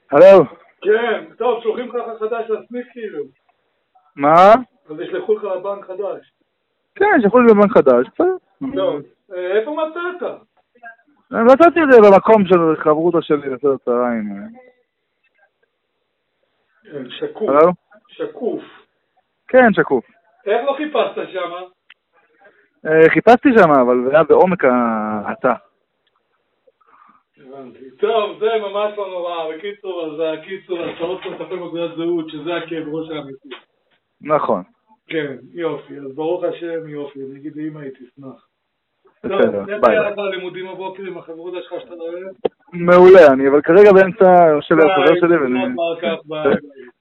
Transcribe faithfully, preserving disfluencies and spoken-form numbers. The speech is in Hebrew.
הלו? כן, טוב, שולחים לך חדש לסניף כאילו. מה? אז ישלחו לך לבנק חדש. כן, שלחו לי לבנק חדש. טוב, איפה מצאת? מצאתי את זה במקום של חברותא שלי לסדר צהריים. שקוף. הלו? שקוף. כן, שקוף. איך לא חיפשת שם? חיפשתי שם, אבל זה היה בעומק ההצעה. טוב, זה ממש לא נורא. בקיצור, אז הקיצור, אז אתה לא צריך לטפל בגלל זהות, שזה הכאב ראש האמיתי. נכון. כן, יופי. אז ברוך השם, יופי. אני אגיד לאמא, היא תשמח. בסדר, טוב, איך ביי. היה לך לימודים הבוקר עם החברות שלך שאתה לא אוהב? מעולה, אני אבל כרגע באמצע של החבר שלי ואני... ביי, ביי.